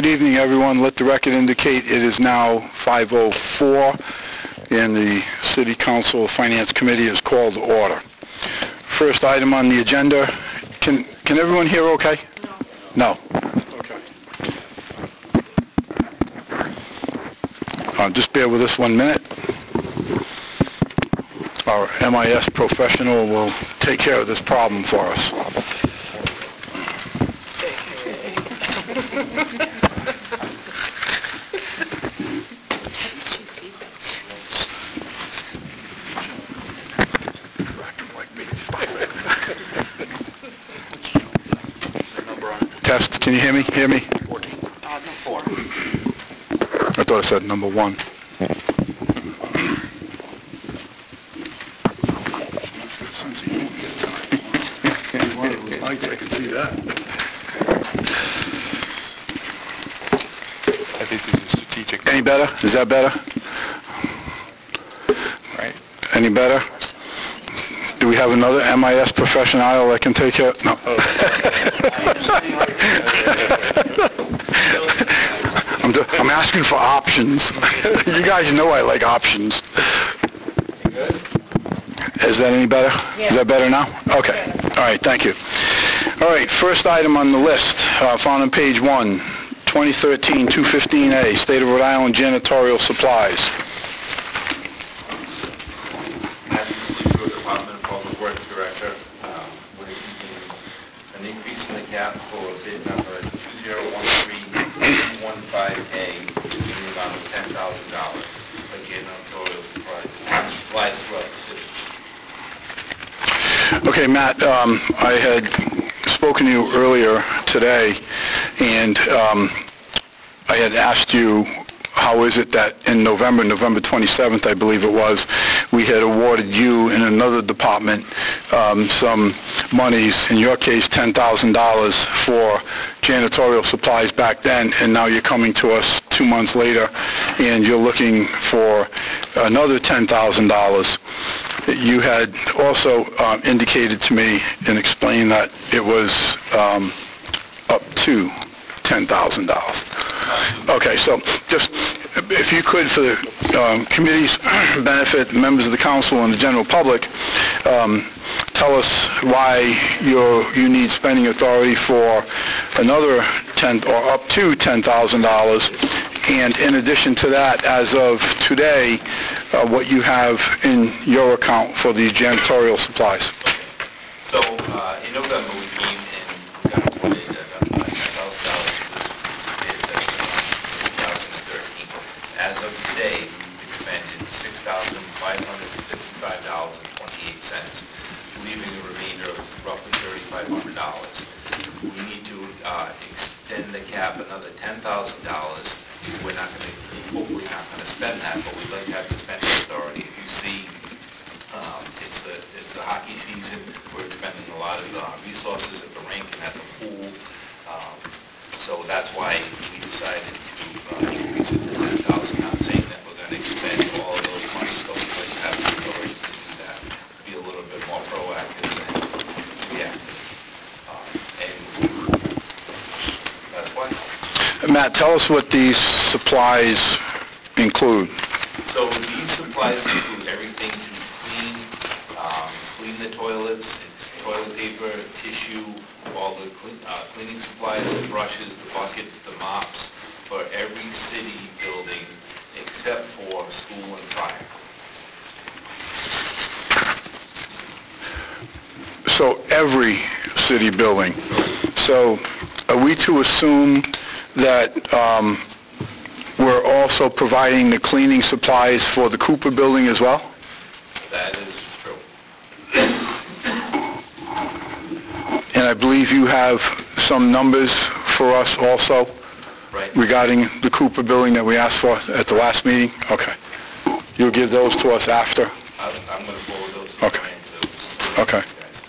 Good evening, everyone. Let the record indicate it is now 5:04, and the City Council Finance Committee is called to order. First item on the agenda, can everyone hear okay? No. Okay. Just bear with us 1 minute. Our MIS professional will take care of this problem for us. Test, can you hear me? Hear me? 14. No, 4. I thought it said number 1. I can see that. I think this is strategic. Any better? Is that better? Right. Any better? Do we have another MIS professional that can take it? No. I'm asking for options. You guys know I like options. Is that any better? Yeah. Is that better now? Okay. All right, thank you. All right, first item on the list, found on page 1, 2013-215A, State of Rhode Island Janitorial Supplies. Matthew Sleeper, Department of Public Works Director. We're seeking an increase in the cap for bid number 2013-215A in the amount of $10,000 for janitorial supplies throughout the city. Okay, Matt, I had spoken to you earlier today, and I had asked you, how is it that in November 27th, I believe it was, we had awarded you in another department some monies, in your case $10,000 for janitorial supplies back then, and now you're coming to us 2 months later, and you're looking for another $10,000. You had also indicated to me and explained that it was up to $10,000. Okay, so just if you could, for the committee's benefit, members of the council and the general public, tell us why you need spending authority for another up to $10,000, and in addition to that, as of today, what you have in your account for the janitorial supplies. So in November, we came and got awarded $10,000 for this bid that's in 2013. As of today, we've expended $6,555.28, leaving a remainder of roughly $3,500. We need to extend the cap another $10,000. We're not going to, hopefully not going to spend that, but we'd like to have the spending authority. If you see, it's the hockey season. We're expending a lot of resources at the rink and at the pool. So that's why we decided to increase it to $10,000. Not saying that we're going to expend all of those monies, but we'd like to have the authority to do that. Be a little bit more proactive than reactive. And that's why. Matt, tell us what these supplies include. So these supplies include everything to clean the toilets. It's toilet paper, tissue, all the cleaning supplies, the brushes, the buckets, the mops for every city building except for school and fire. So every city building. So are we to assume that we're also providing the cleaning supplies for the Cooper building as well? That is true. And I believe you have some numbers for us also regarding the Cooper building that we asked for at the last meeting? Okay. You'll give those to us after? I'm going to forward those to Okay. Okay.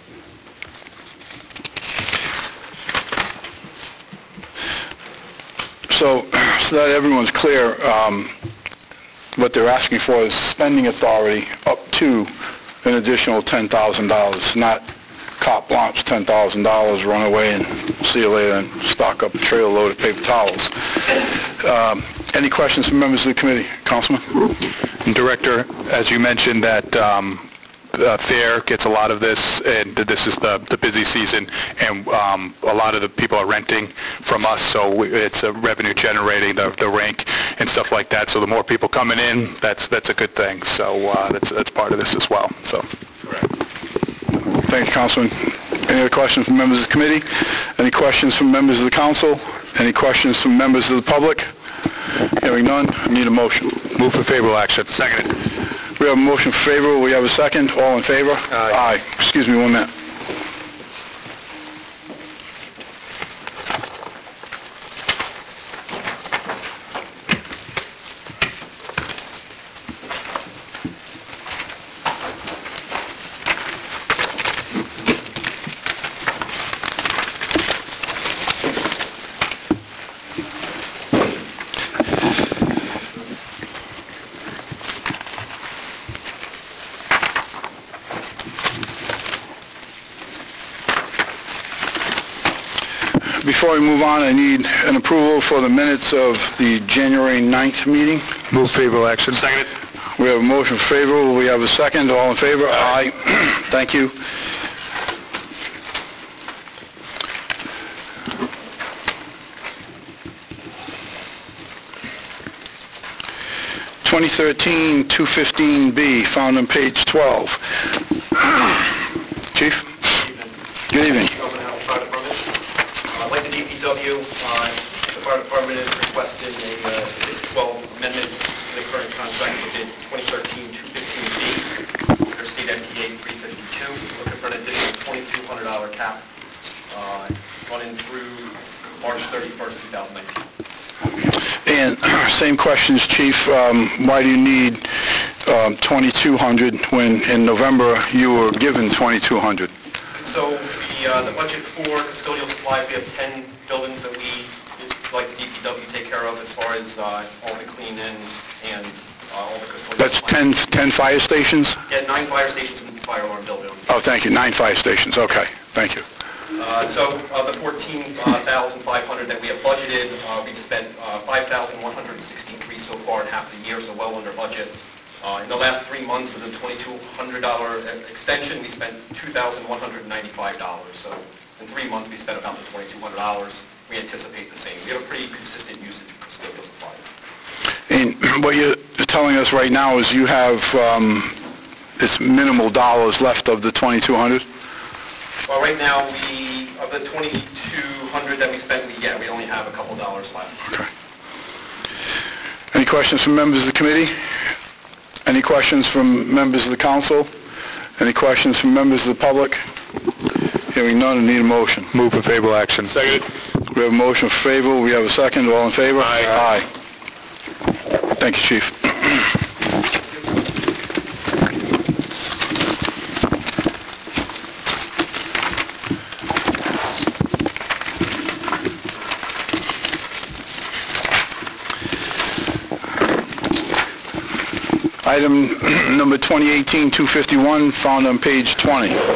So that everyone's clear, what they're asking for is spending authority up to an additional $10,000, not carte blanche, $10,000, run away and see you later, and stock up a trailer load of paper towels. Any questions from members of the committee? Councilman? Director, as you mentioned, that Fair gets a lot of this, and this is the busy season, and a lot of the people are renting from us, so it's a revenue generating, the rink and stuff like that. So the more people coming in, that's a good thing. So that's part of this as well. So. Thank you, Councilman. Any other questions from members of the committee? Any questions from members of the council? Any questions from members of the public? Hearing none, I need a motion. Move for favorable action. Second. We have a motion for favorable. We have a second. All in favor? Aye. Excuse me 1 minute. Before we move on, I need an approval for the minutes of the January 9th meeting. Move favorable action. Second. We have a motion for favorable. We have a second. All in favor? Aye. Thank you. (2013-215B), found on page 12. Chief? Good evening. Like the DPW, the fire department is requesting a 612 amendment to the current contract for bid 2013-215B for state MTA 352, looking for an additional $2,200 cap running through March 31st, 2019. And same questions, Chief. Why do you need $2,200 when in November you were given $2,200? So the budget for custodial supplies, we have 10 buildings that we, like the DPW, take care of as far as all the cleaning and all the custodial That's supplies. 10 fire stations? Yeah, 9 fire stations and fire alarm buildings. Oh, thank you. 9 fire stations. Okay. Thank you. So the $14,500 that we have budgeted, we've spent $5,163 so far in half the year, so well under budget. In the last 3 months of the $2,200 extension, we spent $2,195. So in 3 months, we spent about the $2,200. We anticipate the same. We have a pretty consistent usage of custodial supplies. And what you're telling us right now is you have it's minimal dollars left of the $2,200? Well, right now, of the $2,200 that we spent, we only have a couple dollars left. Okay. Any questions from members of the committee? Any questions from members of the council? Any questions from members of the public? Hearing none, I need a motion. Move for favorable action. Second. We have a motion for favorable. We have a second. All in favor? Aye. Aye. Thank you, Chief. Item number 2018-251, found on page 20. Hi,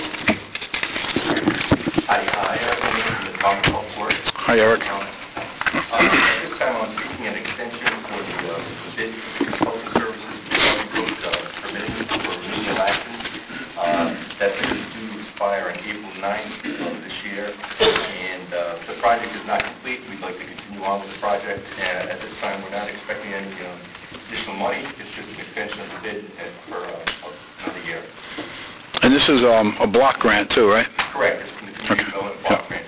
Eric, I'm from the Department of Health Works. Hi, Eric. At this time, I'm seeking an extension for the bid consulting services regarding those permitting for remedial action. That bid is due to expire on April 9th of this year, and the project is not complete. We'd like to continue on with the project, and at this time, we're not expecting any additional money. It's just an extension of the bid for another year. And this is a block grant too, right? Correct. It's from the Community Development Block Grant.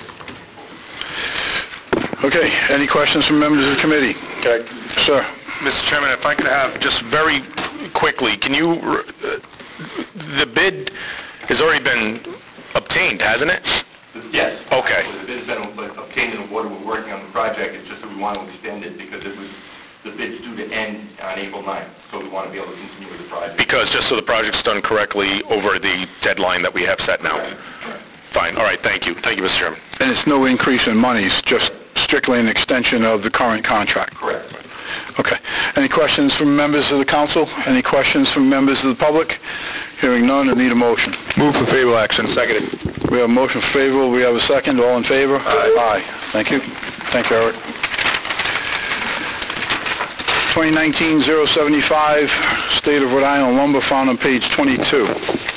Okay, any questions from members of the committee? Okay. Sir? Mr. Chairman, if I could have, just very quickly, can you, the bid has already been obtained, hasn't it? Yes. Okay. The bid's been obtained and awarded. We're working on the project. It's just that we want to extend it because the bid's due to end on April 9th, so we want to be able to continue with the project. Because, just so the project's done correctly over the deadline that we have set now? Correct. Fine, all right, thank you. Thank you, Mr. Chairman. And it's no increase in monies, just strictly an extension of the current contract? Correct. Okay. Any questions from members of the council? Any questions from members of the public? Hearing none, I need a motion. Move for favorable action. Seconded. We have a motion for favorable, we have a second, all in favor? Aye. Thank you. Thank you, Eric. 2019-075, State of Rhode Island lumber, found on page 22.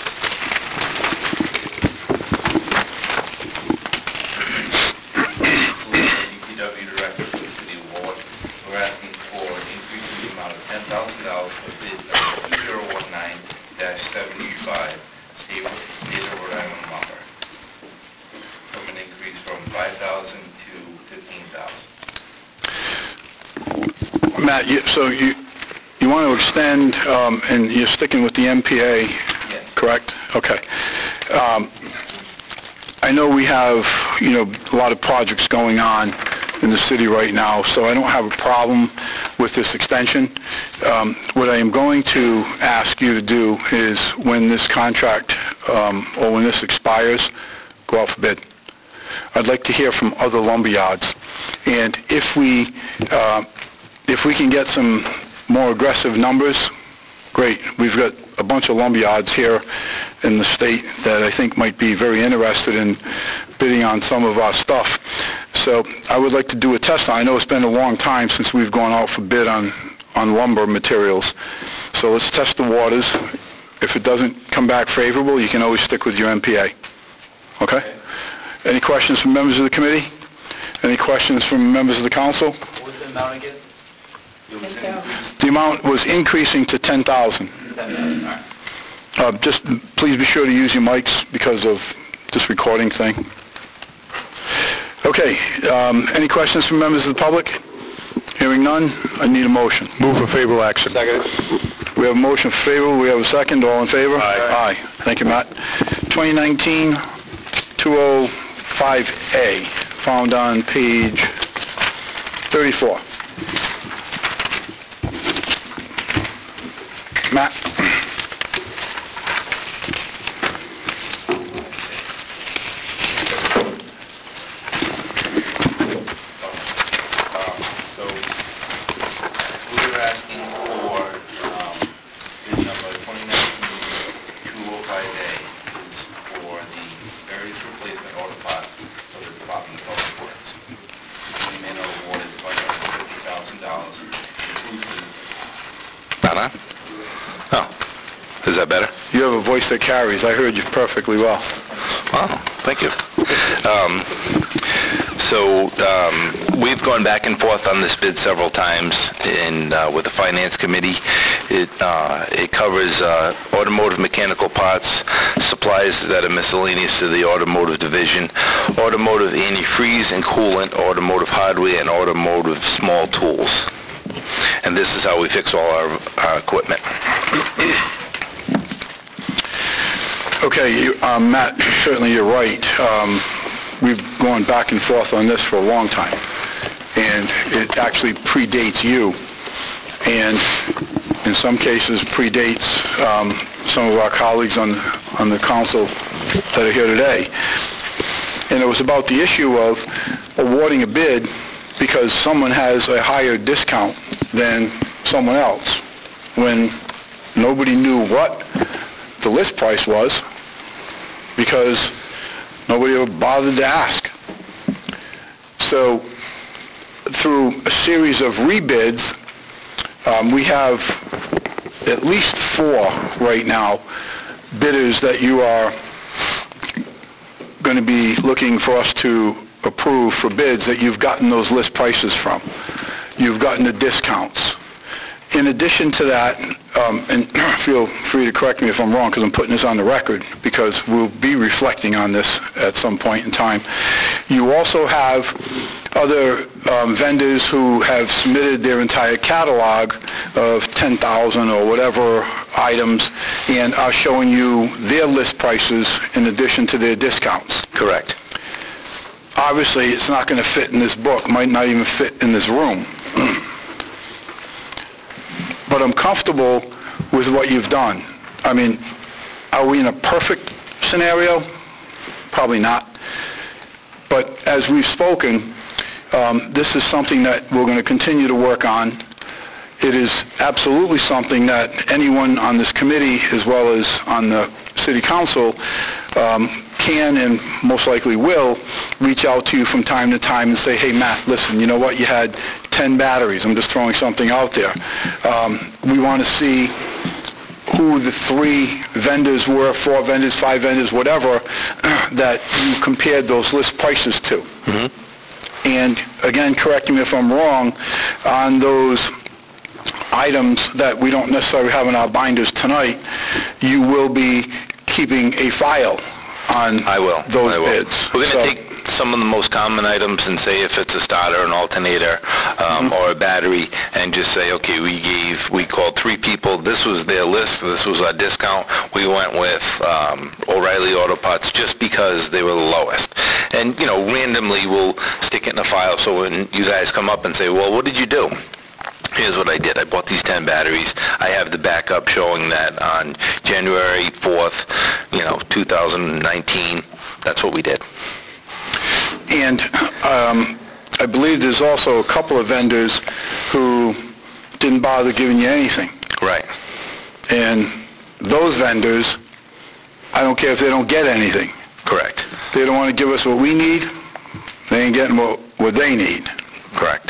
DPW Director for the City of Warwick. We're asking for an increase in the amount of $10,000 for bid 2019-75, State of Rhode Island lumber, from an increase from $5,000 to $15,000. Matt, so you want to extend, and you're sticking with the MPA, Yes. correct? Okay. I know we have, a lot of projects going on in the city right now, so I don't have a problem with this extension. What I am going to ask you to do is, when this contract, or when this expires, go out for bid. I'd like to hear from other lumber yards. And if we can get some more aggressive numbers, great. We've got a bunch of lumber yards here in the state that I think might be very interested in bidding on some of our stuff. So I would like to do a test. I know it's been a long time since we've gone out for bid on lumber materials. So let's test the waters. If it doesn't come back favorable, you can always stick with your MPA. Okay? Any questions from members of the committee? Any questions from members of the council? What was the amount again? It was increased. The amount was increasing to $10,000. $10,000. All right. Just please be sure to use your mics because of this recording thing. Okay, any questions from members of the public? Hearing none, I need a motion. Move for favorable action. Seconded. We have a motion for favorable, we have a second, all in favor? Aye. Aye. Thank you, Matt. 2019-205A, found on page 34. Matt? So we were asking for bid number 2019-205A is for the various replacement auto parts for the Department of Public Works. The man awarded $550,000 inclusive. Donna? Oh, is that better? You have a voice that carries. I heard you perfectly well. Wow, thank you. We've gone back and forth on this bid several times with the Finance Committee. It covers automotive mechanical parts, supplies that are miscellaneous to the automotive division, automotive antifreeze and coolant, automotive hardware, and automotive small tools. And this is how we fix all our equipment. Okay, Matt, certainly you're right. We've gone back and forth on this for a long time, and it actually predates you, and in some cases predates some of our colleagues on the council that are here today. And it was about the issue of awarding a bid because someone has a higher discount than someone else, when nobody knew what the list price was because nobody ever bothered to ask. So through a series of rebids, we have at least 4 right now bidders that you are going to be looking for us to approve for bids that you've gotten those list prices from. You've gotten the discounts. In addition to that, and feel free to correct me if I'm wrong because I'm putting this on the record because we'll be reflecting on this at some point in time, you also have other vendors who have submitted their entire catalog of 10,000 or whatever items and are showing you their list prices in addition to their discounts. Correct. Obviously, it's not going to fit in this book, might not even fit in this room. But I'm comfortable with what you've done. I mean, are we in a perfect scenario? Probably not. But as we've spoken, this is something that we're going to continue to work on. it is absolutely something that anyone on this committee, as well as on the city council, can and most likely will reach out to you from time to time and say, hey, Matt, listen, you know what, you had 10 batteries. I'm just throwing something out there. We want to see who the 3 vendors were, 4 vendors, 5 vendors, whatever, that you compared those list prices to. And again, correct me if I'm wrong, on those items that we don't necessarily have in our binders tonight, you will be keeping a file on I will. those I will. bids. We're So- going to take some of the most common items and say if it's a starter, an alternator, or a battery, and just say, okay, we called 3 people, this was their list, this was our discount, we went with O'Reilly Auto Parts just because they were the lowest. And, randomly we'll stick it in a file so when you guys come up and say, well, what did you do? Here's what I did. I bought these 10 batteries. I have the backup showing that on January 4th, 2019, that's what we did. And I believe there's also a couple of vendors who didn't bother giving you anything. Right. And those vendors, I don't care if they don't get anything. Correct. They don't want to give us what we need, they ain't getting what they need. Correct.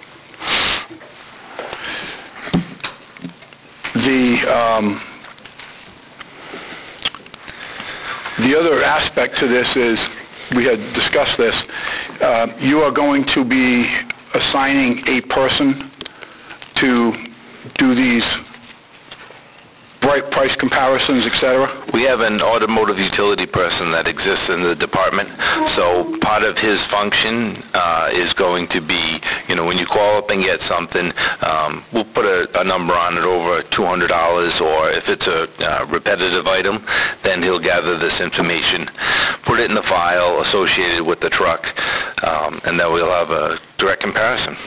The other aspect to this is, we had discussed this, you are going to be assigning a person to do these price comparisons, et cetera? We have an automotive utility person that exists in the department, so part of his function is going to be, when you call up and get something, we'll put a number on it over $200, or if it's a repetitive item, then he'll gather this information, put it in the file associated with the truck, and then we'll have a direct comparison.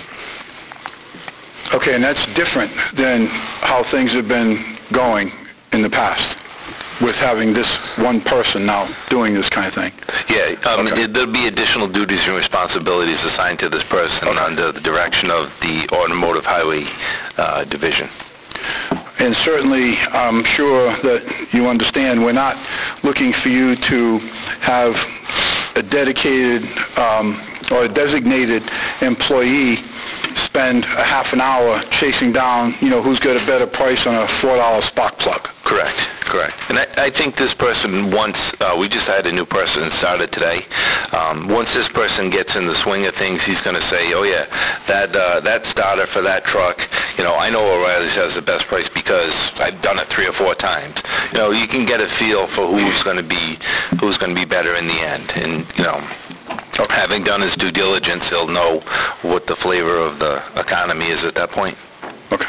Okay, and that's different than how things have been going in the past, with having this one person now doing this kind of thing. Yeah, Okay. there'll be additional duties and responsibilities assigned to this person under the direction of the Automotive Highway Division. And certainly, I'm sure that you understand, we're not looking for you to have a dedicated or a designated employee spend a half an hour chasing down, who's got a better price on a $4 spark plug. Correct. And I think this person, once, we just had a new person started today, once this person gets in the swing of things, he's going to say, oh yeah, that starter for that truck, I know O'Reilly's has the best price because I've done it 3 or 4 times. You can get a feel for who's going to be better in the end. And, having done his due diligence, he'll know what the flavor of the economy is at that point. Okay.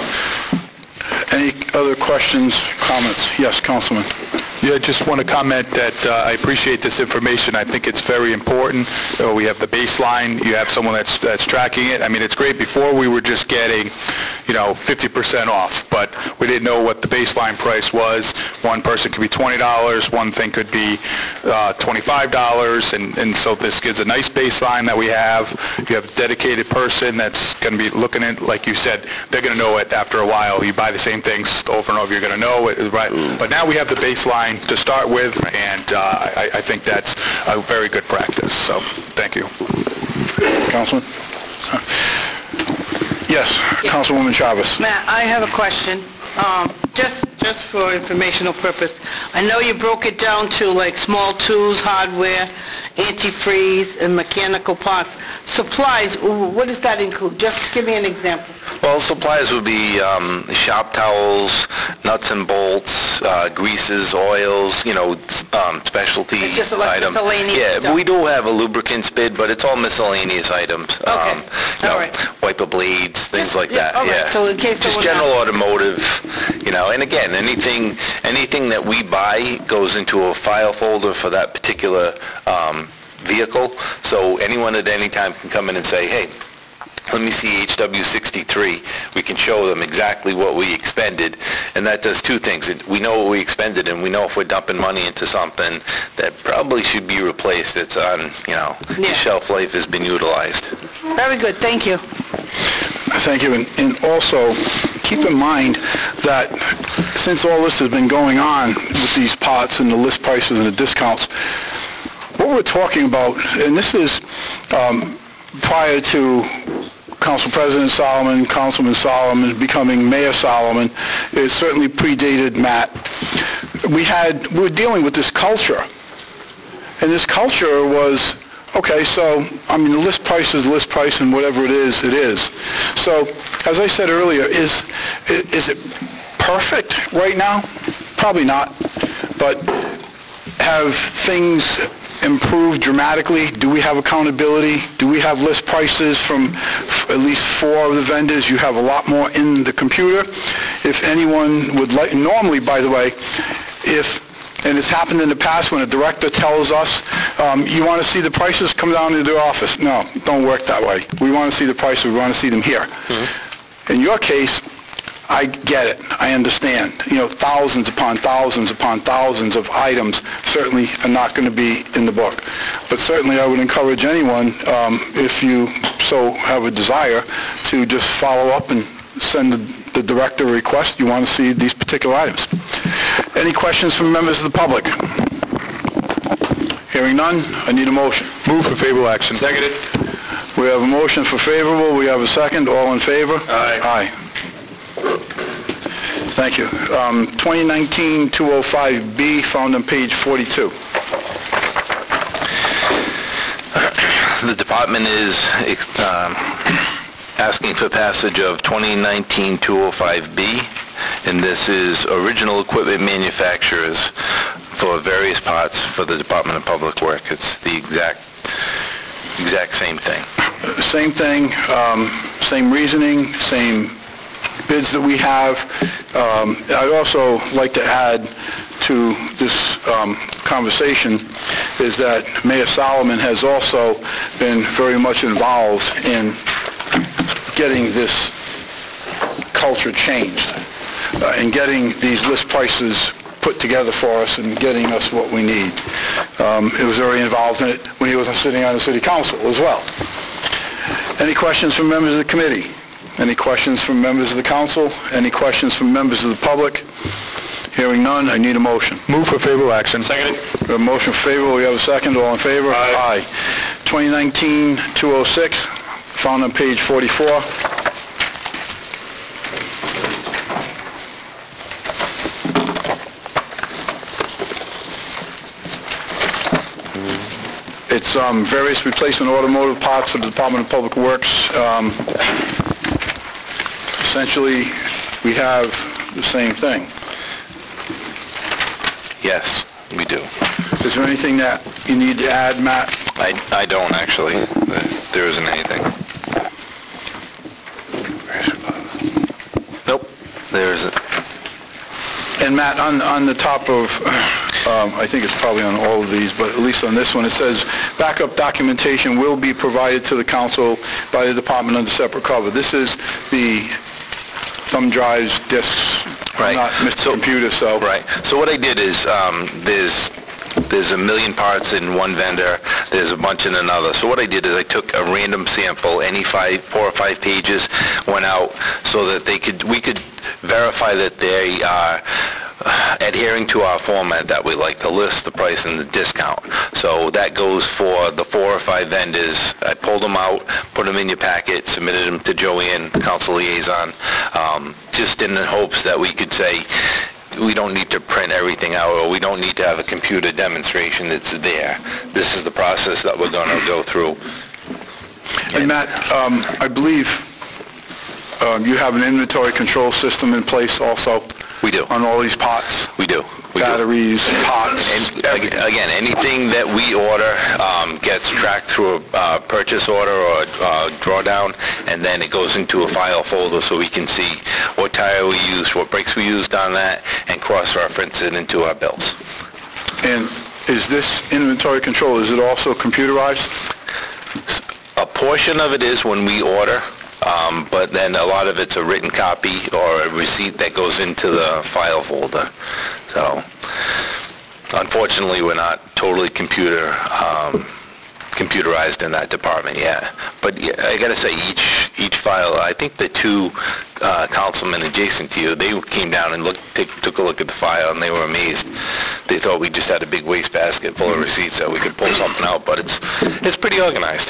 Any other questions, comments? Yes, Councilman. Yeah, I just want to comment that I appreciate this information. I think it's very important. We have the baseline. You have someone that's tracking it. I mean, it's great. Before we were just getting, 50% off, but we didn't know what the baseline price was. One person could be $20, one thing could be $25, and so this gives a nice baseline that we have. You have a dedicated person that's going to be looking at, like you said, they're going to know it after a while. You buy the same things over and over, you're going to know it, right? But now we have the baseline to start with, and I think that's a very good practice. So, thank you. Councilman? Yes, Councilwoman Chavez. Matt, I have a question, just for informational purpose. I know you broke it down to like small tools, hardware, antifreeze, and mechanical parts. Supplies, what does that include? Just give me an example. Well, supplies would be shop towels, nuts and bolts, greases, oils, specialty It's just like items. miscellaneous Yeah, stuff. we do have a lubricants bid, but it's all miscellaneous items. Okay, all right. Wiper blades, things like that. all right, Yeah. so in case just someone general asks- automotive, and again, anything that we buy goes into a file folder for that particular vehicle. So anyone at any time can come in and say, hey, let me see HW63. We can show them exactly what we expended, and that does 2 things. We know what we expended, and we know if we're dumping money into something that probably should be replaced. It's on, the shelf life has been utilized. Very good, thank you. Thank you. And also, keep in mind that since all this has been going on with these pots and the list prices and the discounts, what we're talking about, and this is prior to Council President Solomon, Councilman Solomon becoming Mayor Solomon, it certainly predated Matt. We were dealing with this culture. And this culture was, okay, so, I mean, the list price is list price, and whatever it is, it is. So, as I said earlier, is it perfect right now? Probably not. But have things improved dramatically? Do we have accountability? Do we have list prices from at least 4 of the vendors? You have a lot more in the computer. If anyone would like, normally, by the way, and it's happened in the past when a director tells us, you want to see the prices, come down to the office. No, don't work that way. We want to see the prices, we want to see them here. In your case, I get it, I understand. You know, thousands upon thousands of items certainly are not going to be in the book. But certainly I would encourage anyone, if you so have a desire, to just follow up and send the director a request, you want to see these particular items. Any questions from members of the public? Hearing none, I need a motion. Move for favorable action. Seconded. We have a motion for favorable, we have a second, all in favor? Aye. Thank you. 2019-205B, found on page 42. The department is asking for passage of 2019-205B, and this is original equipment manufacturers for various parts for the Department of Public Works. It's the exact same thing. Same thing, same reasoning, same bids that we have. I'd also like to add to this conversation is that Mayor Solomon has also been very much involved in getting this culture changed and getting these list prices put together for us and getting us what we need. He was very involved in it when he was sitting on the city council as well. Any questions from members of the committee? Any questions from members of the council? Any questions from members of the public? Hearing none, I need a motion. Move for favorable action. Seconded. We have a motion for favorable, we have a second, all in favor? Aye. 2019-206, found on page 44. It's various replacement automotive parts for the Department of Public Works. Essentially, we have the same thing. Yes, we do. Is there anything that you need to add, Matt? I don't, actually. There isn't anything. Nope, there isn't. And Matt, on the top of, I think it's probably on all of these, but at least on this one, it says, backup documentation will be provided to the council by the department under separate cover. This is the thumb drives, disks, Right. not Mr. Computer, so... Right. So what I did is, there's a million parts in one vendor, there's a bunch in another. So what I did is I took a random sample, any 4 or 5 pages, went out so that we could verify that they are adhering to our format that we like, the list, the price, and the discount. So that goes for the 4 or 5 vendors. I pulled them out, put them in your packet, submitted them to Joanne, council liaison, just in the hopes that we could say, we don't need to print everything out, or we don't need to have a computer demonstration that's there. This is the process that we're going to go through. And Matt, I believe you have an inventory control system in place also? We do. On all these pots? We do. Batteries, pots? And again, anything that we order gets tracked through a purchase order or a drawdown, and then it goes into a file folder so we can see what tire we used, what brakes we used on that, and cross-reference it into our bills. And is this inventory control, is it also computerized? A portion of it is when we order, but then a lot of it's a written copy or a receipt that goes into the file folder. So, unfortunately, we're not totally computer computerized in that department, yeah. But yeah, I gotta say, each file, I think the two councilmen adjacent to you, they came down and took a look at the file, and they were amazed. They thought we just had a big wastebasket full of receipts that we could pull something out, but it's pretty organized.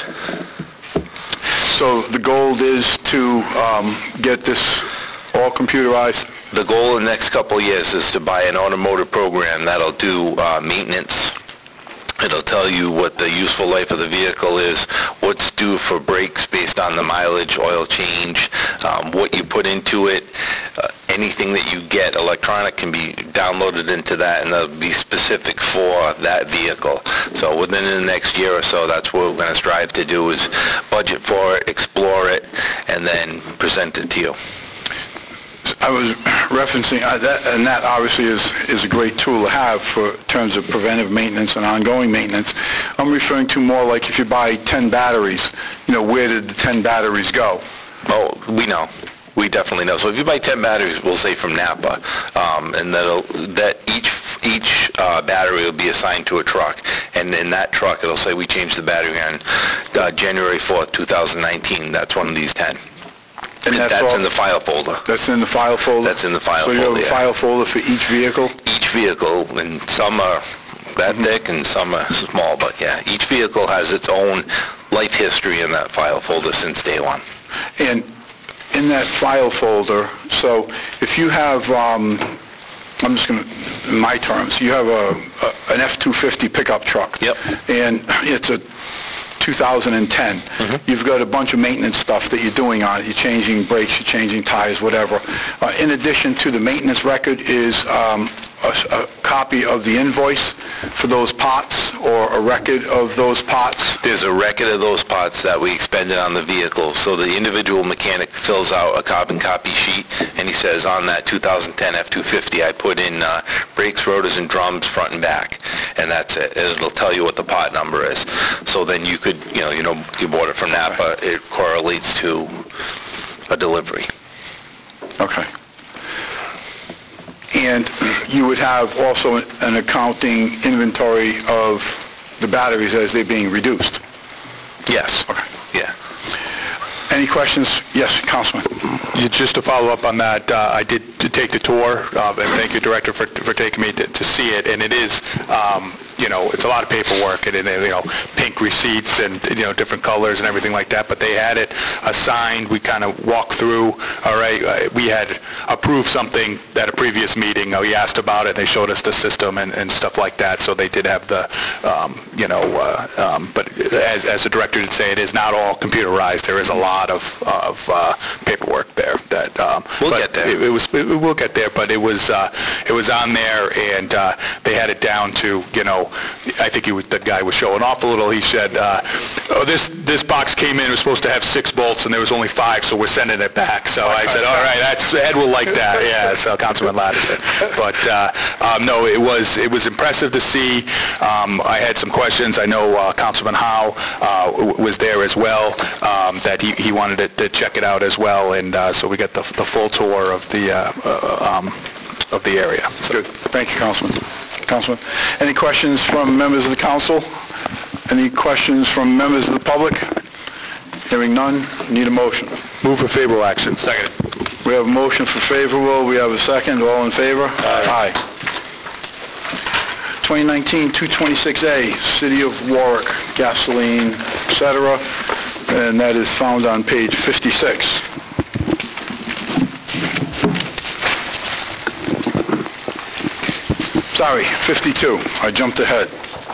So the goal is to get this all computerized? The goal in the next couple of years is to buy an automotive program that'll do maintenance. It'll tell you what the useful life of the vehicle is, what's due for brakes based on the mileage, oil change, what you put into it. Anything that you get electronic can be downloaded into that, and that'll be specific for that vehicle. So within the next year or so, that's what we're going to strive to do, is budget for it, explore it, and then present it to you. I was referencing, that, and that obviously is a great tool to have for terms of preventive maintenance and ongoing maintenance. I'm referring to more like if you buy 10 batteries, where did the 10 batteries go? Oh, we know. We definitely know. So if you buy 10 batteries, we'll say from Napa, and that each battery will be assigned to a truck, and in that truck it'll say we changed the battery on January 4th, 2019. That's one of these 10. And that's in the file folder. That's in the file folder? That's in the file folder, So you have a file folder for each vehicle? Each vehicle, and some are that thick and some are small, but yeah, each vehicle has its own life history in that file folder since day one. And in that file folder, so if you have, I'm just going to, in my terms, you have an F-250 pickup truck. Yep. And it's a 2010. You've got a bunch of maintenance stuff that you're doing on it. You're changing brakes, you're changing tires, whatever. In addition to the maintenance record is a copy of the invoice for those pots, or a record of those pots? There's a record of those pots that we expended on the vehicle. So the individual mechanic fills out a carbon copy sheet, and he says, on that 2010 F-250, I put in brakes, rotors, and drums front and back. And that's it. It'll tell you what the pot number is. So then you could, you bought it from Napa, it correlates to a delivery. Okay. And you would have also an accounting inventory of the batteries as they're being reduced? Yes. Okay. Yeah. Any questions? Yes, Councilman. Just to follow up on that, I did take the tour, and thank you, Director, for taking me to see it. And it is, it's a lot of paperwork, and pink receipts and different colors and everything like that. But they had it assigned. We kind of walked through. All right, we had approved something at a previous meeting. We asked about it. They showed us the system and stuff like that. So they did have the, but as the director did say, it is not all computerized. There is a lot of paperwork there. That we'll get there. We'll get there, but it was on there, and they had it down to, I think the guy was showing off a little. He said, this box came in, it was supposed to have 6 bolts, and there was only 5, so we're sending it back. So I said, all right, Ed will like that. Yeah, so Councilman Latta said. But no, it was impressive to see. I had some questions. I know Councilman Howe was there as well, that he wanted to check it out as well, and so we got the full tour of the area. So. Good. Thank you, Councilman. Councilman, any questions from members of the council? Any questions from members of the public? Hearing none, need a motion. Move for favorable action. Second. We have a motion for favorable. We have a second. All in favor? Aye. 2019-226A, City of Warwick, gasoline, etc., and that is found on page 56. Sorry, 52. I jumped ahead.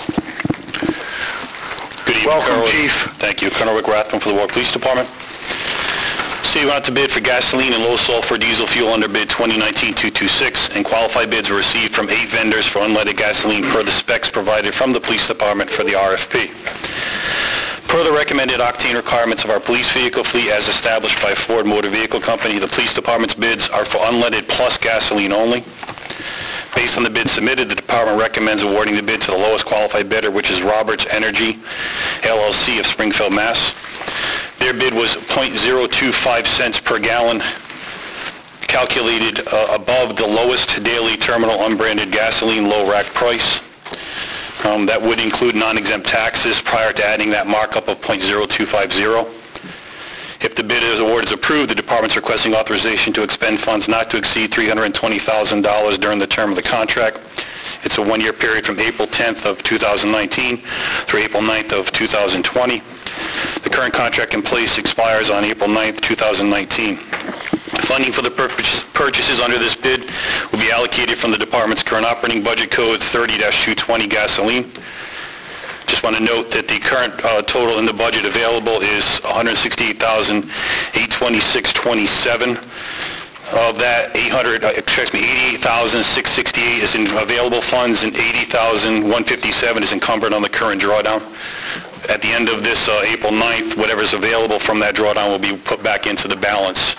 Good evening, Welcome, Colonel. Chief. Thank you. Colonel Rick Rathman for the Warwick Police Department. City went out to bid for gasoline and low-sulfur diesel fuel under bid 2019-226, and qualified bids were received from 8 vendors for unleaded gasoline per the specs provided from the Police Department for the RFP. Per the recommended octane requirements of our police vehicle fleet as established by Ford Motor Vehicle Company, the Police Department's bids are for unleaded plus gasoline only. Based on the bid submitted, the department recommends awarding the bid to the lowest qualified bidder, which is Roberts Energy, LLC of Springfield, Mass. Their bid was .025 cents per gallon, calculated above the lowest daily terminal unbranded gasoline low rack price. That would include non-exempt taxes prior to adding that markup of .0250. If the bid award is approved, the department's requesting authorization to expend funds not to exceed $320,000 during the term of the contract. It's a one-year period from April 10th of 2019 through April 9th of 2020. The current contract in place expires on April 9th, 2019. Funding for the purchases under this bid will be allocated from the department's current operating budget code 30-220 gasoline. Just want to note that the current total in the budget available is $168,826.27. Of that, $88,668 is in available funds and $80,157 is encumbered on the current drawdown. At the end of this April 9th, whatever's available from that drawdown will be put back into the balance.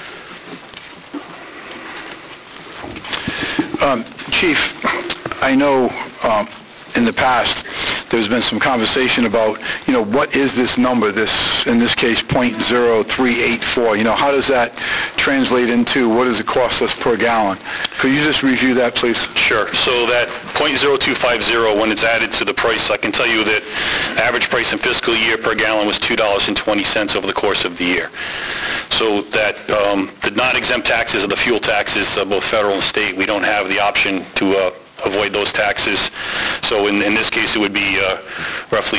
Chief, I know in the past there's been some conversation about, what is this number, in this case, .0384? How does that translate into what does it cost us per gallon? Could you just review that, please? Sure. So that .0250, when it's added to the price, I can tell you that average price in fiscal year per gallon was $2.20 over the course of the year. So that the non-exempt taxes or the fuel taxes, both federal and state, we don't have the option to avoid those taxes. So in this case, it would be roughly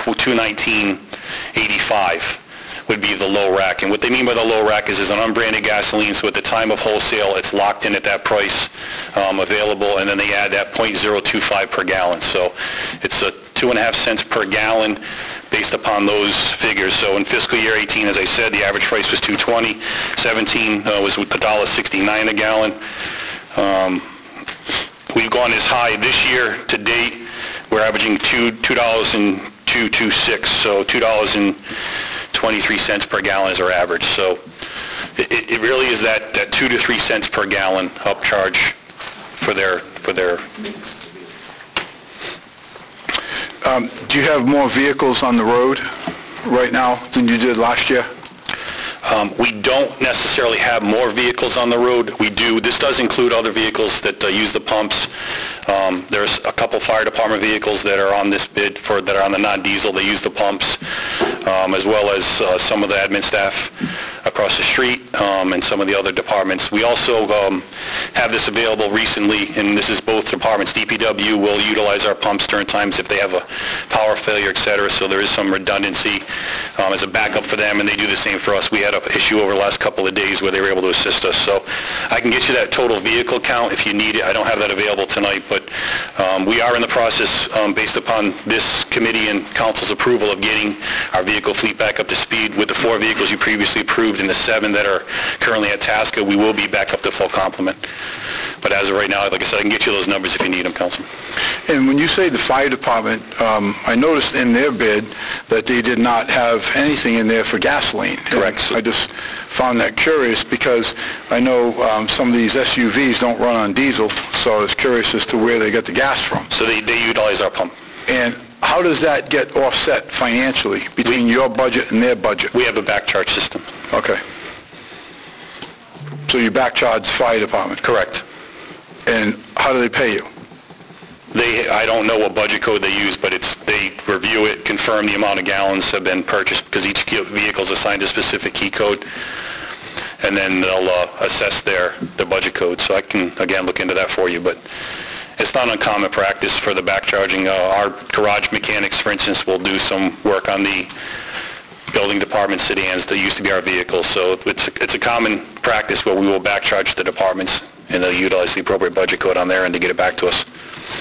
$219.85 would be the low rack. And what they mean by the low rack is an unbranded gasoline, so at the time of wholesale, it's locked in at that price available, and then they add that .025 per gallon. So it's 2.5 cents per gallon based upon those figures. So in fiscal year 18, as I said, the average price was $2.20. 17 was $1.69 a gallon. We've gone as high this year to date. We're averaging $2.226, so $2.23 per gallon is our average. So it really is that 2 to 3 cents per gallon upcharge for their. Do you have more vehicles on the road right now than you did last year? We don't necessarily have more vehicles on the road. We do. This does include other vehicles that use the pumps. There's a couple fire department vehicles that are on this bid that are on the non-diesel. They use the pumps, as well as some of the admin staff across the street and some of the other departments. We also have this available recently, and this is both departments. DPW will utilize our pumps during times if they have a power failure, etc. So there is some redundancy as a backup for them, and they do the same for us. We had an issue over the last couple of days where they were able to assist us. So I can get you that total vehicle count if you need it. I don't have that available tonight, but we are in the process, based upon this committee and council's approval, of getting our vehicle fleet back up to speed. With the 4 vehicles you previously approved and the 7 that are currently at Tasca, we will be back up to full complement. But as of right now, like I said, I can get you those numbers if you need them, Councilman. And when you say the fire department, I noticed in their bid that they did not have anything in there for gasoline. Correct. I just found that curious because I know some of these SUVs don't run on diesel, so I was curious as to where they get the gas from. So they utilize our pump. And how does that get offset financially between your budget and their budget? We have a back charge system. Okay. So you back charge the fire department? Correct. And how do they pay you? I don't know what budget code they use, but they review it, confirm the amount of gallons have been purchased, because each vehicle is assigned a specific key code, and then they'll assess their budget code. So I can, again, look into that for you, but it's not uncommon practice for the back charging. Our garage mechanics, for instance, will do some work on the building department sedans that used to be our vehicles. So it's a common practice where we will back charge the departments, and they'll utilize the appropriate budget code on there and to get it back to us.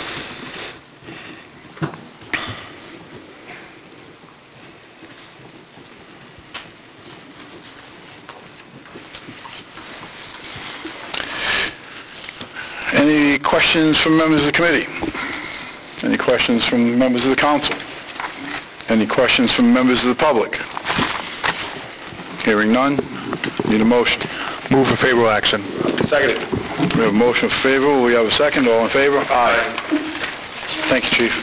Any questions from members of the committee? Any questions from members of the council? Any questions from members of the public? Hearing none, need a motion. Move for favorable action. Seconded. We have a motion for favorable. We have a second. All in favor? Aye. Thank you, Chief.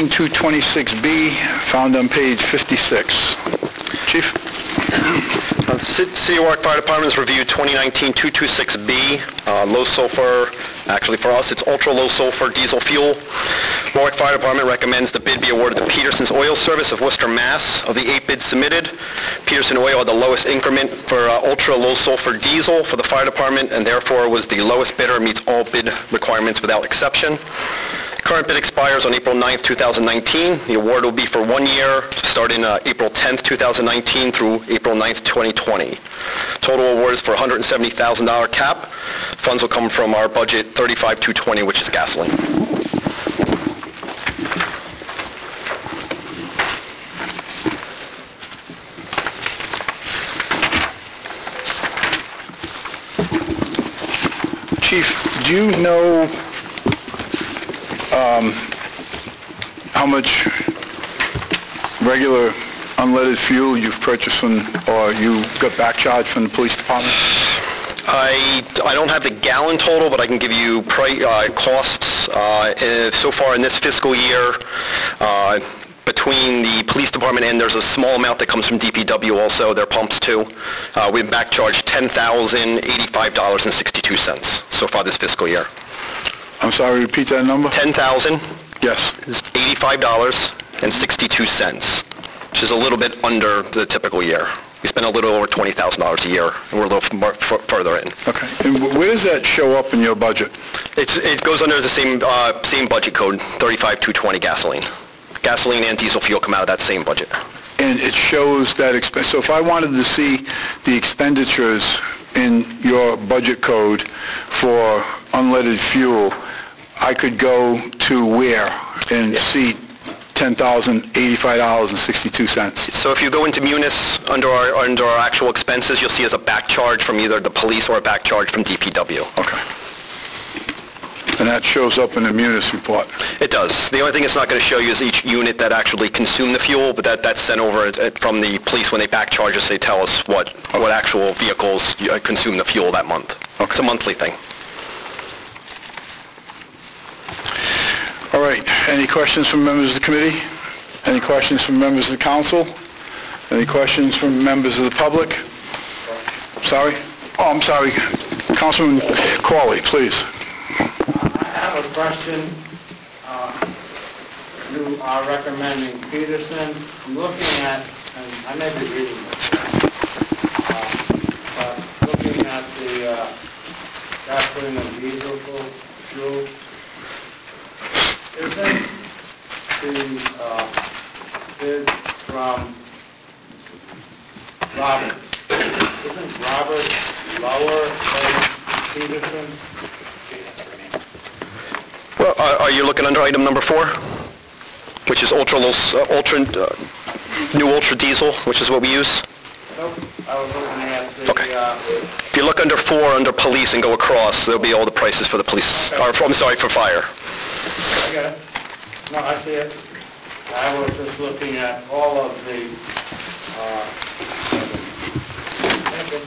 (2019-226B), found on page 56. Chief? City of Warwick Fire Department has reviewed 2019-226B, low sulfur, actually for us, it's ultra low sulfur diesel fuel. Warwick Fire Department recommends the bid be awarded to Peterson's Oil Service of Worcester, Mass. Of the 8 bids submitted, Peterson Oil had the lowest increment for ultra low sulfur diesel for the fire department, and therefore was the lowest bidder, meets all bid requirements without exception. Current bid expires on April 9th, 2019. The award will be for 1 year, starting April 10th, 2019 through April 9th, 2020. Total award is for $170,000 cap. Funds will come from our budget 35-220, which is gasoline. Chief, do you know how much regular unleaded fuel you've purchased from, or you got back charged from the police department? I don't have the gallon total, but I can give you costs. So far in this fiscal year, between the police department and there's a small amount that comes from DPW also, their pumps too. We've back charged $10,085.62 so far this fiscal year. I'm sorry, repeat that number? $10,085.62, Yes. which is a little bit under the typical year. We spend a little over $20,000 a year, and we're a little more further in. Okay. And where does that show up in your budget? It goes under the same budget code, 35-220 gasoline. Gasoline and diesel fuel come out of that same budget. And it shows that expense. So if I wanted to see the expenditures in your budget code for unleaded fuel, I could go to where and see $10,085.62. So if you go into Munis, under our actual expenses, you'll see as a back charge from either the police or a back charge from DPW. Okay. And that shows up in the Munis report? It does. The only thing it's not going to show you is each unit that actually consumed the fuel, but that's sent over from the police when they back charge us. They tell us what actual vehicles consume the fuel that month. Okay. It's a monthly thing. All right. Any questions from members of the committee? Any questions from members of the council? Any questions from members of the public? Sorry? Oh, I'm sorry. Councilman Corley, please. I have a question. You are recommending Peterson. I'm looking at, and I may be reading this, but looking at the gasoline and diesel fuel, isn't the bid from Robert, isn't Robert lower than Peterson? Well, are you looking under item number 4, which is new ultra diesel, which is what we use? Nope, I was looking at the, Okay. If you look under 4, under police, and go across, there'll be all the prices for the police, or, I'm sorry, for fire. I get it. No, I see it. I was just looking at all of the, thank you.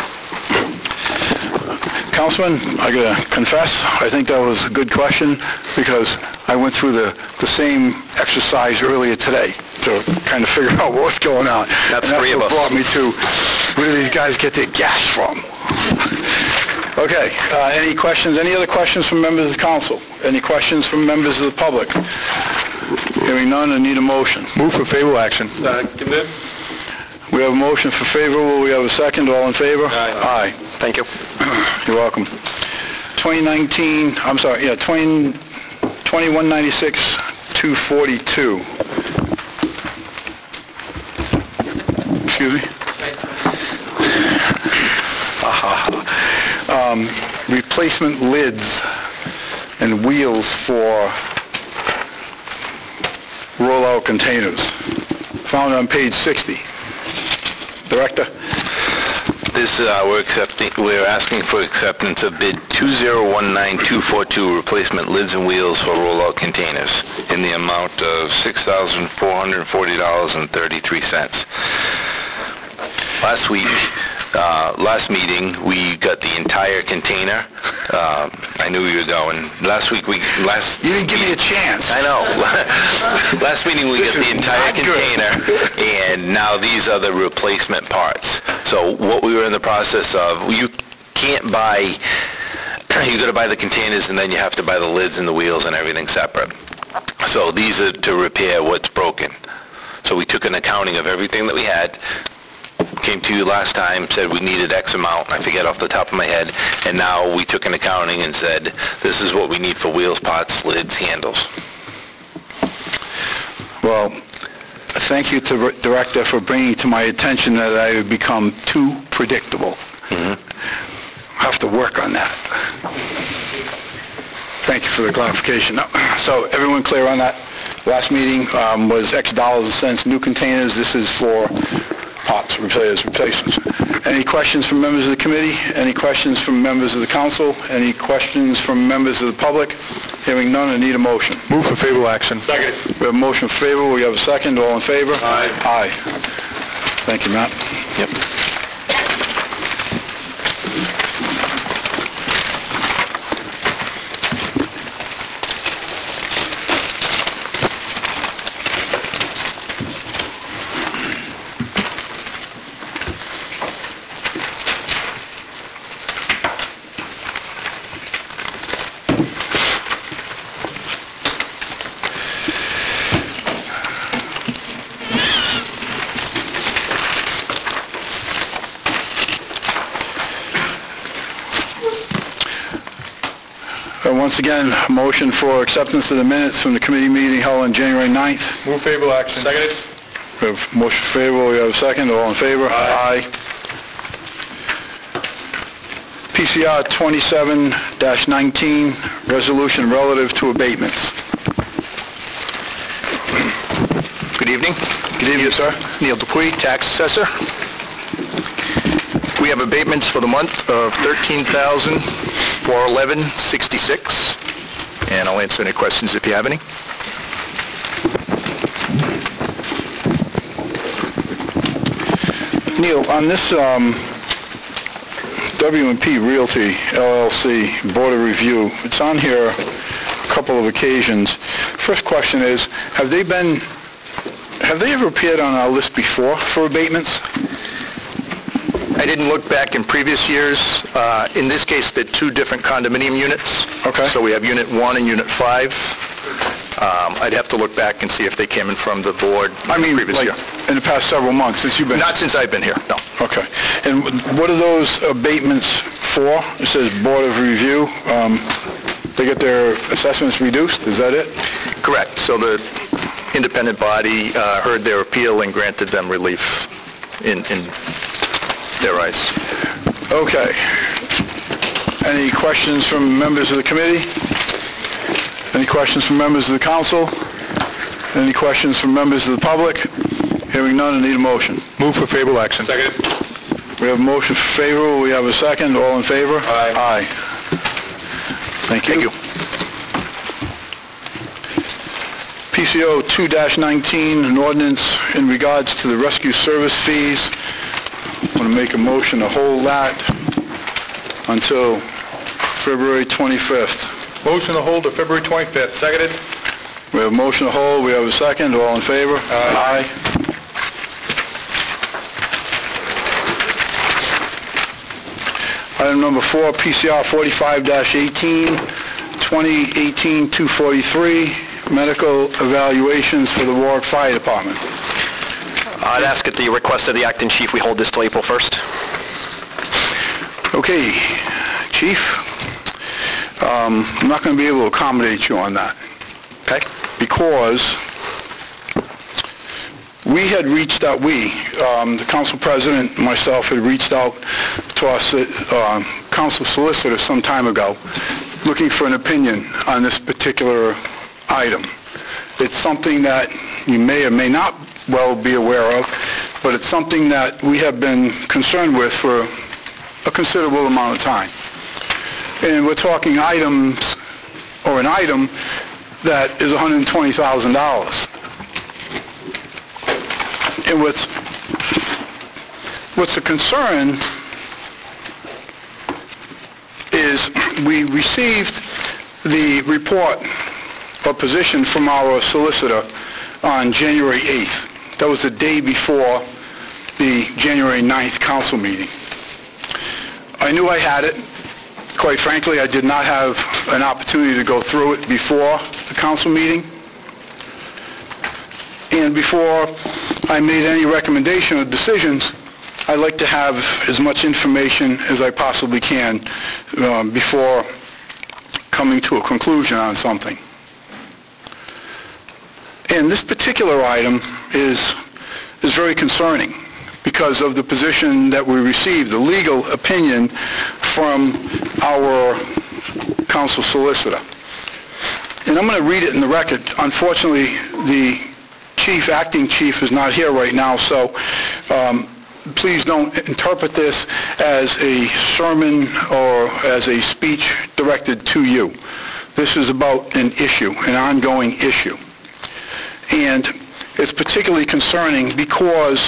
Councilman, I gotta confess, I think that was a good question, because I went through the same exercise earlier today to kind of figure out what's going on. That's And 3 of us. what brought me to, where do these guys get their gas from? Okay, any questions, any other questions from members of the council? Any questions from members of the public? Hearing none, I need a motion. Move for favorable action. We have a motion for favorable, we have a second, all in favor? Aye. Thank you. You're welcome. 2196-242. Excuse me? Replacement lids and wheels for roll-out containers, found on page 60. Director? This, we're asking for acceptance of bid 2019242, replacement lids and wheels for roll-out containers, in the amount of $6,440.33. Last week, Last meeting, we got the entire container. I knew you were going. Last week, You didn't give me a chance. I know. Last meeting, we got This the is entire not good. container, and now these are the replacement parts. So what we were in the process of, you can't buy, you got to buy the containers, and then you have to buy the lids and the wheels and everything separate. So these are to repair what's broken. So we took an accounting of everything that we had, came to you last time, said we needed X amount, I forget off the top of my head, and now we took an accounting and said, this is what we need for wheels, pots, lids, handles. Well, thank you to Director for bringing to my attention that I have become too predictable. I have to work on that. Thank you for the clarification. So everyone clear on that? Last meeting was X dollars and cents, new containers. This is for pots, replacements. Any questions from members of the committee? Any questions from members of the council? Any questions from members of the public? Hearing none, I need a motion. Move for favorable action. Second. We have a motion favorable. We have a second. All in favor? Aye. Aye. Thank you, Matt. Yep. Once again, motion for acceptance of the minutes from the committee meeting held on January 9th. Move favorable action. Seconded. We have motion favorable, we have a second. All in favor? Aye. PCR 27-19, resolution relative to abatements. Good evening. Good evening, sir. Neil Dupuy, tax assessor. We have abatements for the month of $13,411.66, and I'll answer any questions if you have any. Neil, on this W&P Realty LLC Board of Review, it's on here a couple of occasions. First question is, have they ever appeared on our list before for abatements? I didn't look back in previous years. In this case, they're two different condominium units. Okay. So we have Unit 1 and Unit 5. I'd have to look back and see if they came in from the board I mean, previous like, year. in the past several months since you've been... Not since I've been here, no. Okay. And what are those abatements for? It says Board of Review. They get their assessments reduced, is that it? Correct. So the independent body heard their appeal and granted them relief in their eyes. Okay. Any questions from members of the committee? Any questions from members of the council? Any questions from members of the public? Hearing none, I need a motion. Move for favorable action. Second. We have a motion for favorable, we have a second. All in favor? Aye. Aye. Thank you. PCO 2-19, an ordinance in regards to the rescue service fees. I want to make a motion to hold that until February 25th. Motion to hold to February 25th. Seconded. We have a motion to hold, we have a second. All in favor? Aye. Item number 4, PCR 45-18, 2018-243, medical evaluations for the Warwick Fire Department. I'd ask at the request of the acting chief, we hold this till April 1st. Okay, Chief, I'm not going to be able to accommodate you on that. Okay? Because we had reached out, the council president, myself, had reached out to our council solicitor some time ago, looking for an opinion on this particular item. It's something that you may or may not well be aware of, but it's something that we have been concerned with for a considerable amount of time. And we're talking items, or an item that is $120,000. And what's a concern is we received the report of position from our solicitor on January 8th. That was the day before the January 9th council meeting. I knew I had it. Quite frankly, I did not have an opportunity to go through it before the council meeting. And before I made any recommendation or decisions, I'd like to have as much information as I possibly can before coming to a conclusion on something. And this particular item is very concerning because of the position that we received, the legal opinion from our council solicitor. And I'm going to read it in the record. Unfortunately, the acting chief is not here right now, so please don't interpret this as a sermon or as a speech directed to you. This is about an issue, an ongoing issue. And it's particularly concerning because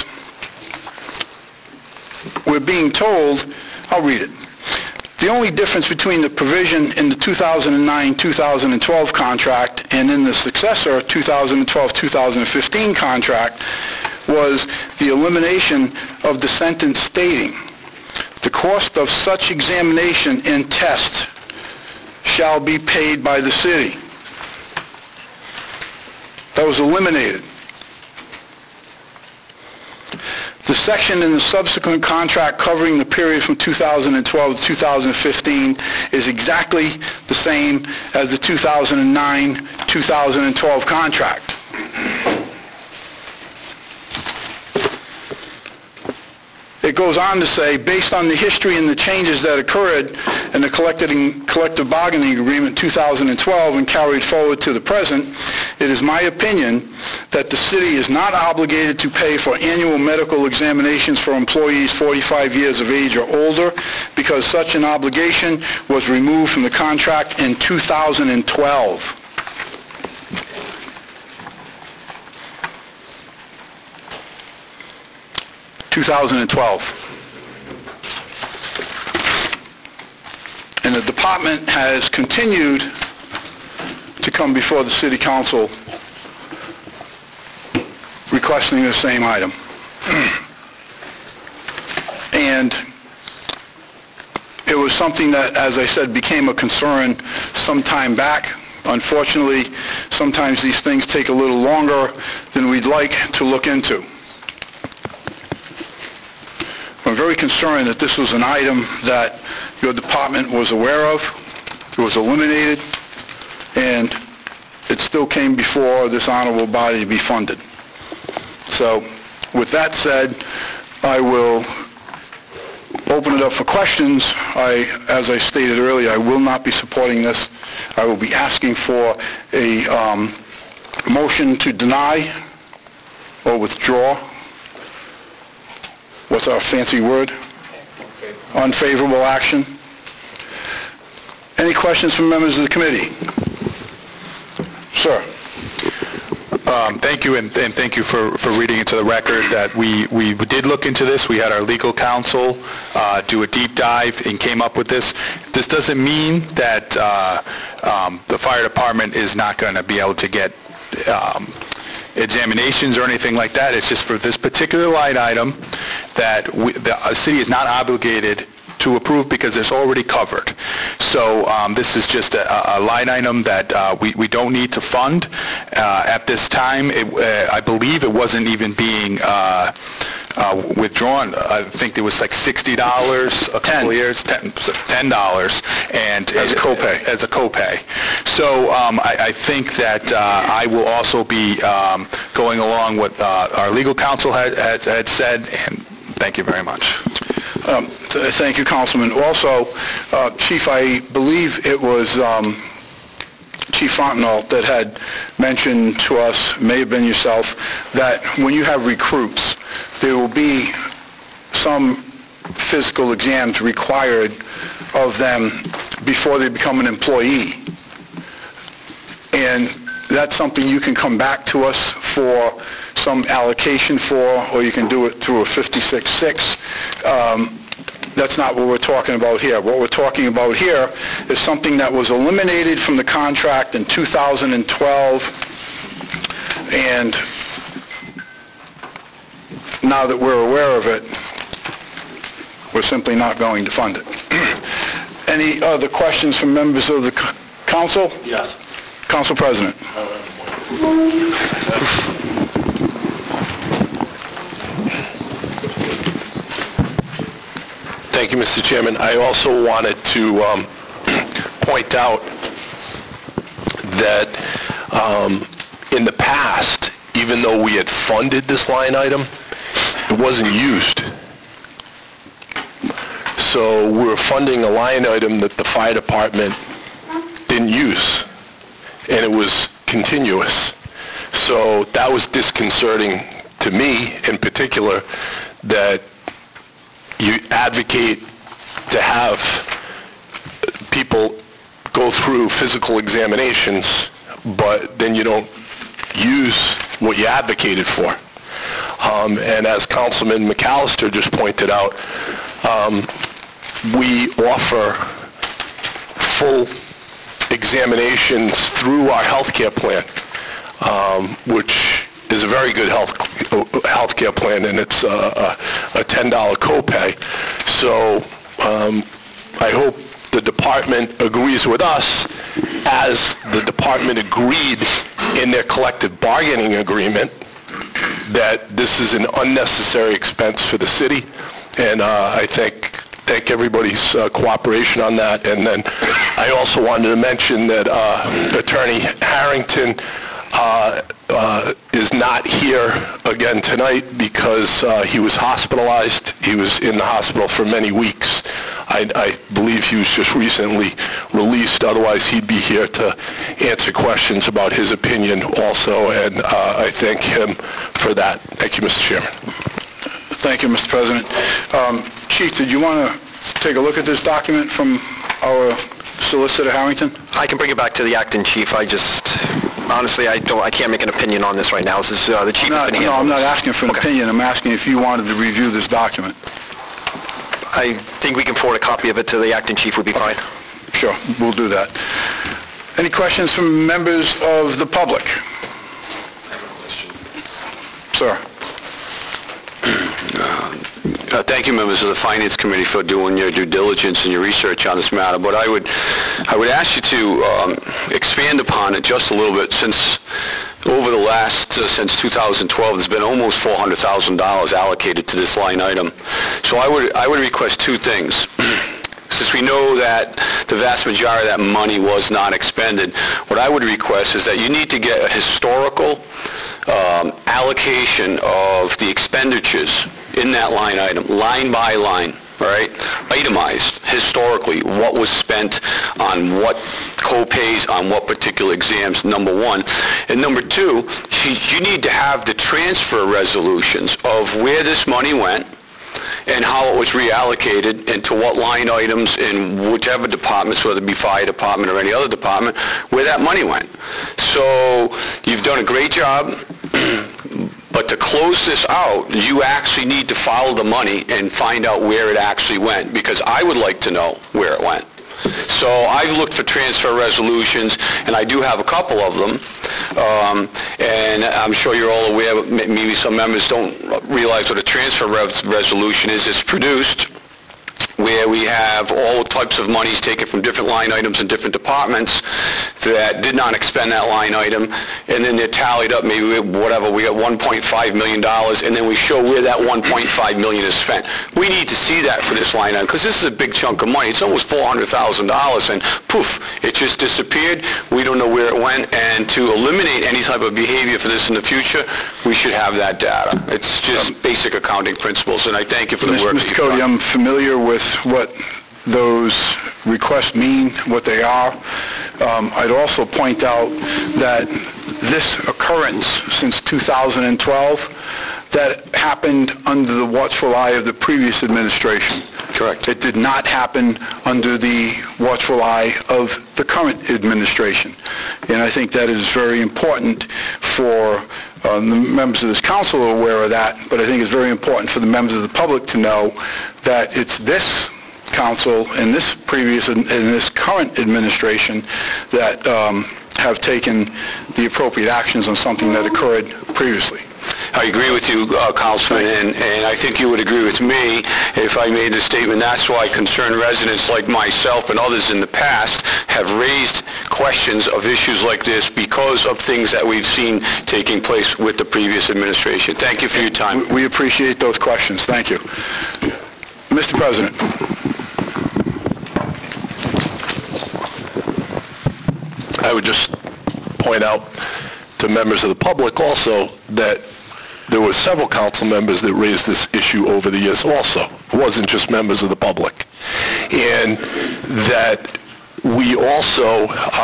we're being told, I'll read it. The only difference between the provision in the 2009-2012 contract and in the successor 2012-2015 contract was the elimination of the sentence stating, "The cost of such examination and test shall be paid by the city." That was eliminated. The section in the subsequent contract covering the period from 2012 to 2015 is exactly the same as the 2009-2012 contract. It goes on to say, based on the history and the changes that occurred in the collective bargaining agreement 2012 and carried forward to the present, it is my opinion that the city is not obligated to pay for annual medical examinations for employees 45 years of age or older because such an obligation was removed from the contract in 2012. And the department has continued to come before the city council requesting the same item. And it was something that, as I said, became a concern some time back. Unfortunately, sometimes these things take a little longer than we'd like to look into. I'm very concerned that this was an item that your department was aware of, it was eliminated, and it still came before this honorable body to be funded. So, with that said, I will open it up for questions. As I stated earlier, I will not be supporting this. I will be asking for a motion to deny or withdraw. What's our fancy word? Unfavorable action. Any questions from members of the committee? Sir. Thank you, and thank you for reading into the record that we did look into this. We had our legal counsel do a deep dive and came up with this. This doesn't mean that the fire department is not going to be able to get examinations or anything like that. It's just for this particular line item that the city is not obligated to approve because it's already covered. So this is just a line item that we don't need to fund at this time. I believe it wasn't even being withdrawn. I think it was like $60 a couple of years, $10, and as a copay. As a copay. So I think that I will also be going along with our legal counsel had said, and thank you very much. Thank you, Councilman. Also, Chief, I believe it was Chief Fontenot that had mentioned to us, may have been yourself, that when you have recruits, there will be some physical exams required of them before they become an employee. And that's something you can come back to us for some allocation for, or you can do it through a 56-6. That's not what we're talking about here. What we're talking about here is something that was eliminated from the contract in 2012, and now that we're aware of it, we're simply not going to fund it. Any other questions from members of the council? Yes. Council President. Thank you, Mr. Chairman. I also wanted to point out that in the past, even though we had funded this line item, it wasn't used. So we're funding a line item that the fire department didn't use, and it was continuous. So that was disconcerting to me in particular, that you advocate to have people go through physical examinations, but then you don't use what you advocated for. And as Councilman McAllister just pointed out, we offer full examinations through our health care plan, which is a very good health care plan, and it's a $10 copay. So I hope the department agrees with us, as the department agreed in their collective bargaining agreement, that this is an unnecessary expense for the city, and I thank everybody's cooperation on that. And then I also wanted to mention that Attorney Harrington is not here again tonight because he was hospitalized. He was in the hospital for many weeks. I believe he was just recently released. Otherwise, he'd be here to answer questions about his opinion also, and I thank him for that. Thank you, Mr. Chairman. Thank you, Mr. President. Chief, did you want to take a look at this document from our Solicitor Harrington? I can bring it back to the acting chief. Honestly, I can't make an opinion on this right now. This is, the chief has been handling. No, I'm not asking for an opinion. I'm asking if you wanted to review this document. I think we can forward a copy of it to the acting chief would be fine. Sure, we'll do that. Any questions from members of the public? I have a question. Sir. Thank you, members of the Finance Committee, for doing your due diligence and your research on this matter. But I would ask you to expand upon it just a little bit, since over the last, since 2012, there's been almost $400,000 allocated to this line item. So I would request two things. Since we know that the vast majority of that money was not expended, what I would request is that you need to get a historical allocation of the expenditures in that line item, line by line, all right? Itemized, historically, what was spent on what co-pays, on what particular exams, number one. And number two, you need to have the transfer resolutions of where this money went, and how it was reallocated into what line items in whichever departments, whether it be fire department or any other department, where that money went. So you've done a great job, but to close this out, you actually need to follow the money and find out where it actually went, because I would like to know where it went. So I've looked for transfer resolutions, and I do have a couple of them. And I'm sure you're all aware, maybe some members don't realize what a transfer resolution is. It's produced where we have all types of monies taken from different line items in different departments that did not expend that line item, and then they're tallied up, maybe whatever, we got $1.5 million, and then we show where that $1.5 million is spent. We need to see that for this line item, because this is a big chunk of money. It's almost $400,000, and poof, it just disappeared. We don't know where it went, and to eliminate any type of behavior for this in the future, we should have that data. It's just basic accounting principles, and I thank you for the work that Mr. you've Cody, done. I'm familiar with what those requests mean, what they are. I'd also point out that this occurrence since 2012, that happened under the watchful eye of the previous administration. Correct. It did not happen under the watchful eye of the current administration. And I think that is very important for the members of this council are aware of that, but I think it's very important for the members of the public to know that it's this council and this previous and this current administration that have taken the appropriate actions on something that occurred previously. I agree with you, Councilman, and I think you would agree with me if I made the statement. That's why concerned residents like myself and others in the past have raised questions of issues like this because of things that we've seen taking place with the previous administration. Thank you for your time. We appreciate those questions. Thank you. Mr. President. I would just point out to members of the public also that there were several council members that raised this issue over the years also. It wasn't just members of the public. And that we also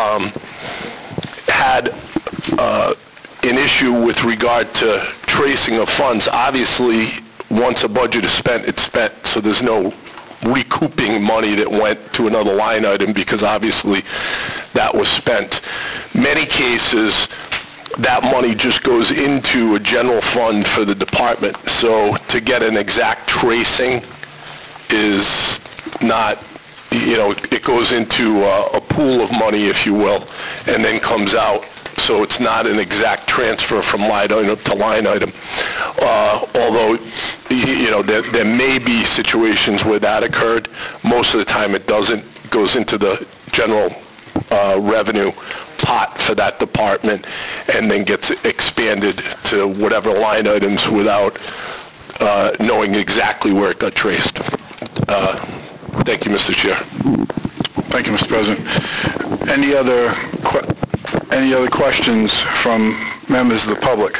had an issue with regard to tracing of funds. Obviously, once a budget is spent, it's spent, so there's no recouping money that went to another line item because obviously that was spent. Many cases, that money just goes into a general fund for the department. So to get an exact tracing is not, it goes into a pool of money, if you will, and then comes out. So it's not an exact transfer from line item to line item. Although, there may be situations where that occurred. Most of the time it doesn't. It goes into the general revenue pot for that department and then gets expanded to whatever line items without knowing exactly where it got traced. Thank you, Mr. Chair. Thank you, Mr. President. Any other questions from members of the public?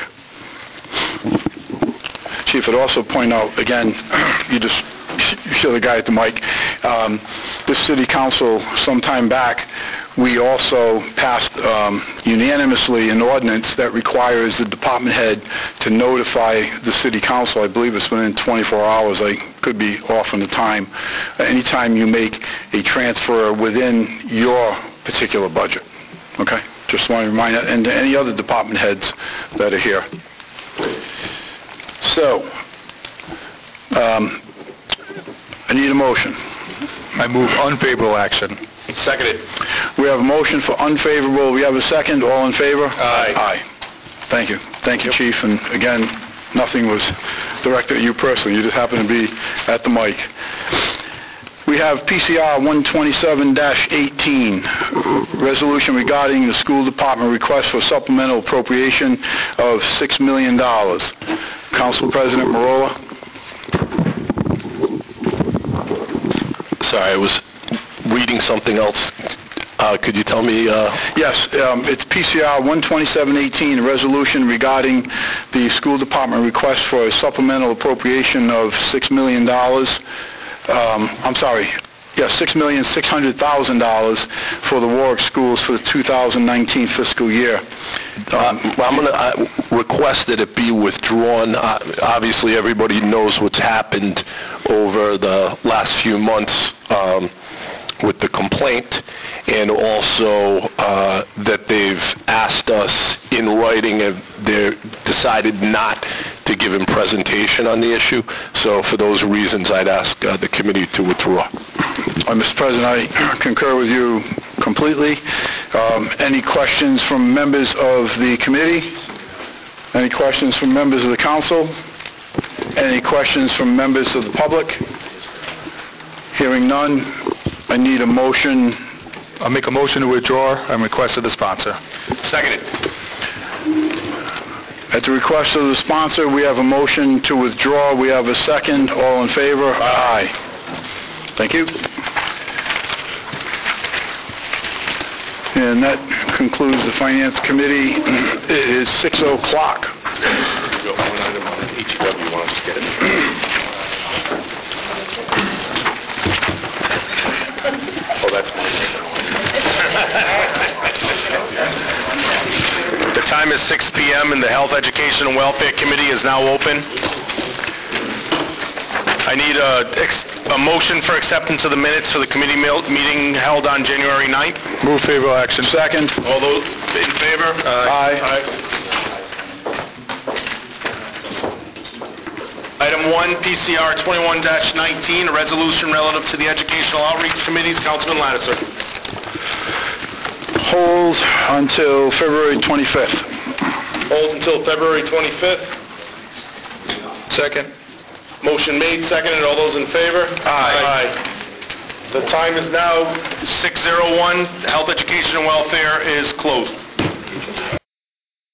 Chief, I'd also point out, again, you show the guy at the mic, this city council some time back, we also passed unanimously an ordinance that requires the department head to notify the city council. I believe it's within 24 hours. I could be off on the time. Anytime you make a transfer within your particular budget. Okay? Just want to remind that, and to any other department heads that are here. So, I need a motion. I move unfavorable action. Seconded. We have a motion for unfavorable. We have a second. All in favor? Aye. Aye. Thank you. Thank you, Chief. And again, nothing was directed at you personally. You just happened to be at the mic. We have PCR 127-18, resolution regarding the school department request for supplemental appropriation of $6 million. Council President Marola. Sorry, I was reading something else. Could you tell me? Yes, it's PCR 127-18, a resolution regarding the school department request for a supplemental appropriation of $6 million. $6,600,000 for the Warwick schools for the 2019 fiscal year. I'm going to request that it be withdrawn. Obviously, everybody knows what's happened over the last few months with the complaint, and also that they've asked us in writing and they decided not to give him presentation on the issue. So for those reasons, I'd ask the committee to withdraw. Mr. President, I concur with you completely. Any questions from members of the committee? Any questions from members of the council? Any questions from members of the public? Hearing none, I need a motion. I'll make a motion to withdraw and request of the sponsor. Seconded. At the request of the sponsor, we have a motion to withdraw. We have a second. All in favor? Aye. Thank you. And that concludes the Finance Committee. It is 6:00. Oh, that's The time is 6 p.m. and the Health, Education, and Welfare Committee is now open. I need a motion for acceptance of the minutes for the committee meeting held on January 9th. Move favorable action. Second. All those in favor? Aye. Item 1, PCR 21-19, a resolution relative to the Educational Outreach Committees. Councilman Lattiser. Hold until February 25th. Hold until February 25th. Second. Motion made, seconded. All those in favor? Aye. The time is now 6:01. Health, Education, and Welfare is closed.